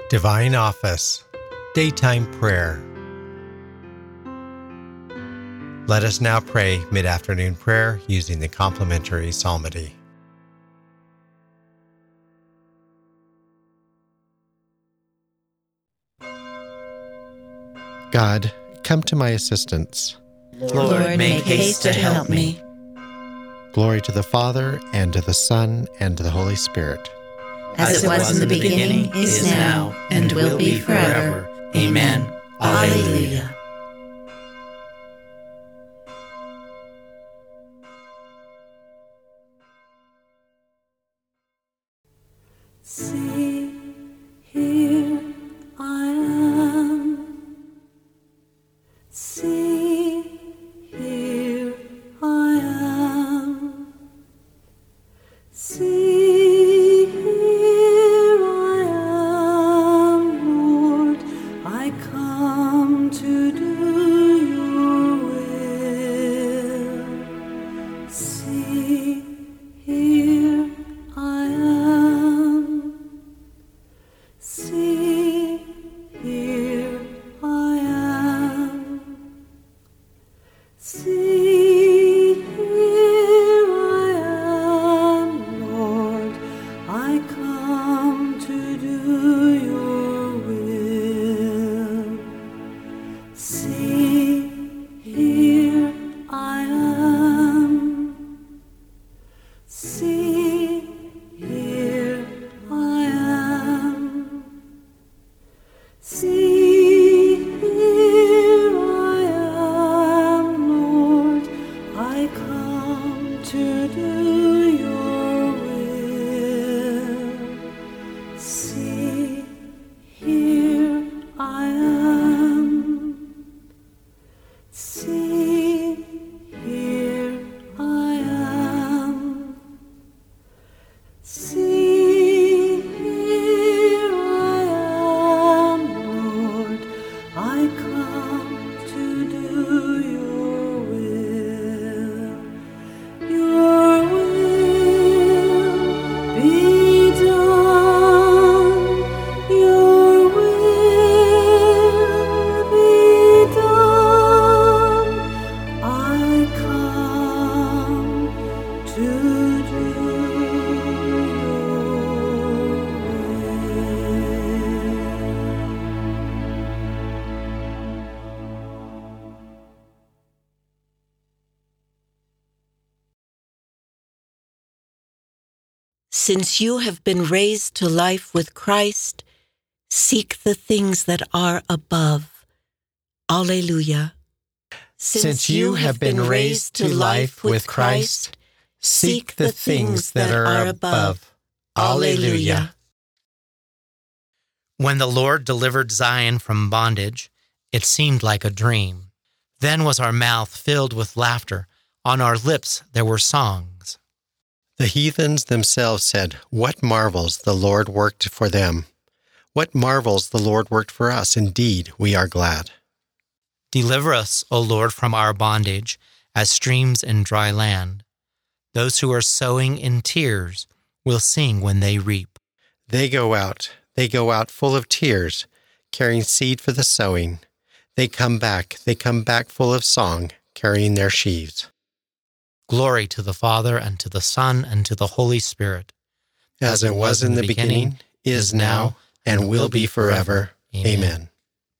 Divine Office, Daytime Prayer. Let us now pray mid-afternoon prayer using the complementary psalmody. God, come to my assistance. Lord, make haste to help me. Glory to the Father, and to the Son, and to the Holy Spirit. As it was in the beginning, is now, and will be forever. Amen. Alleluia. See, here I am. See, here I am. See, here I am, Lord. I come to do your will. See, here I am. See, here I am. See, here I am, Lord. I come to do your will. See, here I am. See, here I am. See, here I am, Lord. I come to do your will. See, here I am. See, here I am. See, here I am, Lord. I come to do your will. Your will be done. Your will be done. I come to do your Since you have been raised to life with Christ, seek the things that are above. Alleluia. Since you have been raised to life with Christ, seek the things that are above. Alleluia. When the Lord delivered Zion from bondage, it seemed like a dream. Then was our mouth filled with laughter. On our lips there were songs. The heathens themselves said, "What marvels the Lord worked for them! What marvels the Lord worked for us! Indeed, we are glad." Deliver us, O Lord, from our bondage, as streams in dry land. Those who are sowing in tears will sing when they reap. They go out full of tears, carrying seed for the sowing. They come back full of song, carrying their sheaves. Glory to the Father, and to the Son, and to the Holy Spirit. As it was in the beginning, is now, and will be forever. Amen.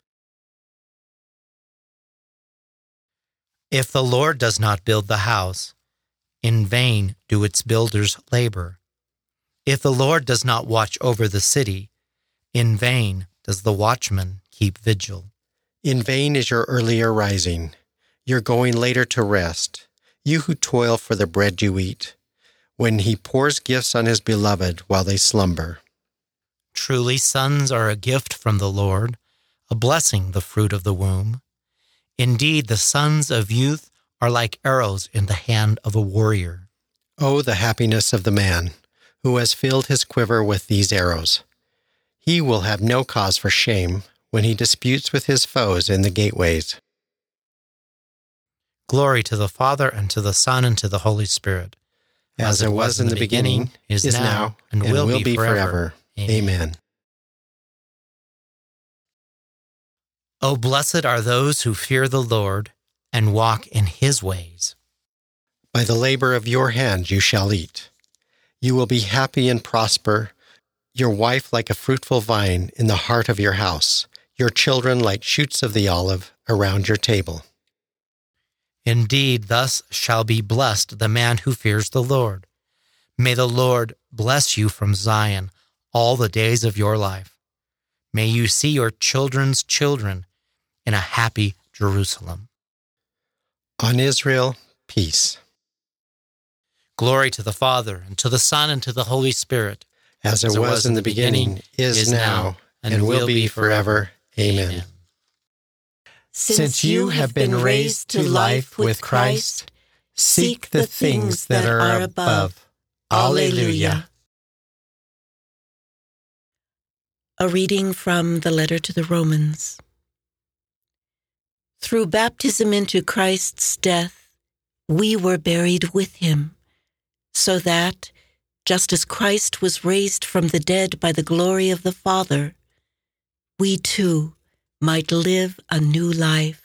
If the Lord does not build the house, in vain do its builders labor. If the Lord does not watch over the city, in vain does the watchman keep vigil. In vain is your earlier rising, your going later to rest, you who toil for the bread you eat, when he pours gifts on his beloved while they slumber. Truly sons are a gift from the Lord, a blessing the fruit of the womb. Indeed, the sons of youth are like arrows in the hand of a warrior. Oh, the happiness of the man who has filled his quiver with these arrows. He will have no cause for shame when he disputes with his foes in the gateways. Glory to the Father, and to the Son, and to the Holy Spirit. As it was in the beginning, is now, and will be forever. Amen. Oh, blessed are those who fear the Lord and walk in his ways. By the labor of your hands you shall eat. You will be happy and prosper, your wife like a fruitful vine in the heart of your house, your children like shoots of the olive around your table. Indeed, thus shall be blessed the man who fears the Lord. May the Lord bless you from Zion all the days of your life. May you see your children's children in a happy Jerusalem. On Israel, peace. Glory to the Father, and to the Son, and to the Holy Spirit. As it was in the beginning, is now, and will be forever. Amen. Since you have been raised to life with Christ, seek the things that are above. Alleluia. A reading from the letter to the Romans. Through baptism into Christ's death, we were buried with him, so that, just as Christ was raised from the dead by the glory of the Father, we too might live a new life.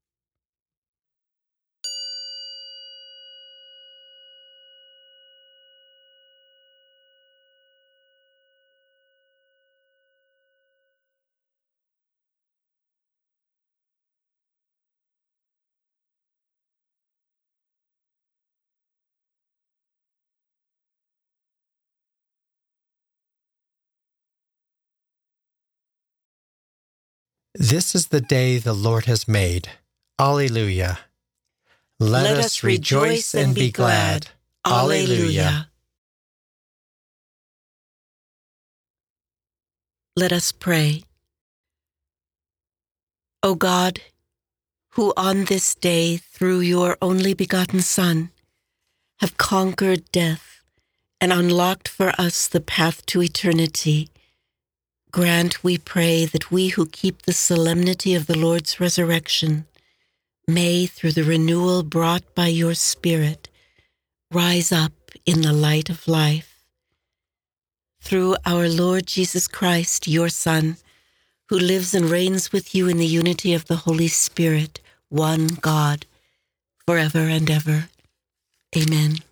This is the day the Lord has made. Alleluia. Let us rejoice and be glad. Alleluia. Let us pray. O God, who on this day, through your only begotten Son, have conquered death and unlocked for us the path to eternity, grant, we pray, that we who keep the solemnity of the Lord's resurrection may, through the renewal brought by your Spirit, rise up in the light of life. Through our Lord Jesus Christ, your Son, who lives and reigns with you in the unity of the Holy Spirit, one God, forever and ever. Amen.